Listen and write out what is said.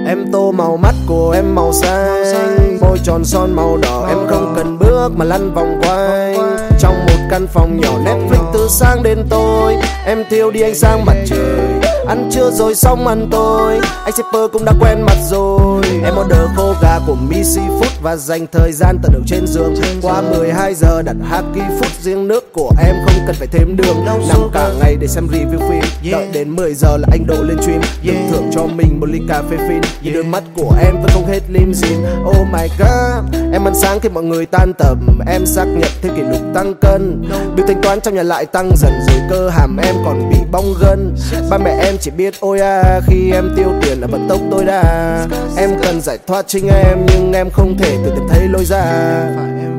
Em tô màu mắt của em màu xanh, môi tròn son màu đỏ. Em không cần bước mà lăn vòng quanh trong một căn phòng nhỏ Netflix từ sáng đến tối. Em thiêu đi ánh sáng mặt trời, ăn trưa rồi xong ăn tối. Anh shipper cũng đã quen mặt rồi. Em order khô gà của Missy Food và dành thời gian tận hưởng trên giường. Qua 12 giờ đặt Haki Food, riêng nước của em không cần phải thêm đường. Nằm cả ngày để xem review phim, đợi đến 10 giờ là anh độ lên stream. Đừng thưởng cho mình một ly cà phê phin, vì đôi mắt của em vẫn không hết limousine. Oh my god, em ăn sáng khi mọi người tan tầm. Em xác nhận thêm kỷ lục tăng cân. Bill thanh toán trong nhà lại tăng dần rồi cơ hàm em còn bị bong gân. Ba mẹ em chỉ biết ôi à khi em tiêu tiền là vận tốc tối đa. Em cần giải thoát chính em nhưng em không thể tự tìm thấy lối ra.